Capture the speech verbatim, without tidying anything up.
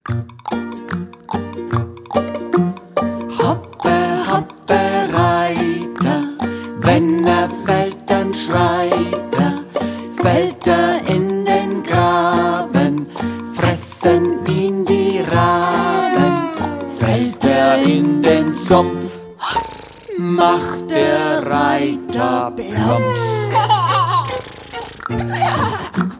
Hoppe, hoppe, Reiter, wenn er fällt, dann schreit er. Fällt er in den Graben, fressen ihn die Raben. Fällt er in den Sumpf, macht der Reiter Plumps.